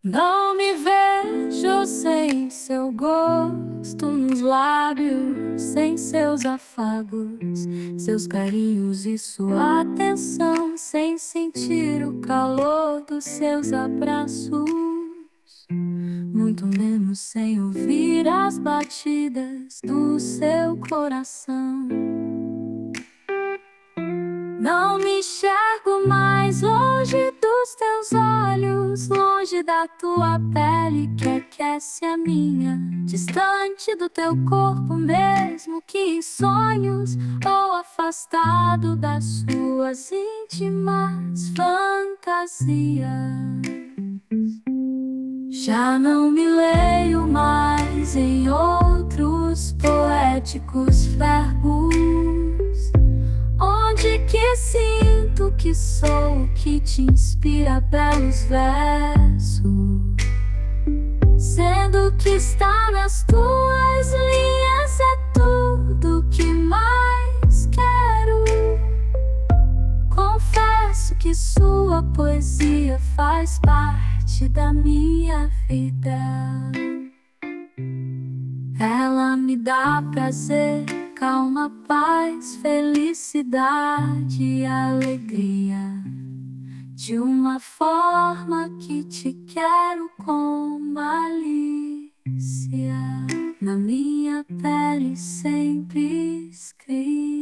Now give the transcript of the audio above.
Não me vejo sem seu gosto nos lábios, sem seus afagos, seus carinhos e sua atenção, sem sentir o calor dos seus abraços, muito menos sem ouvir as batidas do seu coração. Não me enxergo mais longe dos teus olhos, longe da tua pele que aquece a minha, distante do teu corpo, mesmo que em sonhos, ou afastado das suas íntimas fantasias. Já não me leio mais em outros poéticos verbos, onde que sinto que sou o que te inspira belos versos, sendo que estar nas tuas linhas é tudo que mais quero. Confesso que sua poesia faz parte da minha vida. Ela me dá prazer, calma, paz, felicidade e alegria, de uma forma que te quero com malícia, na minha pele sempre escrita.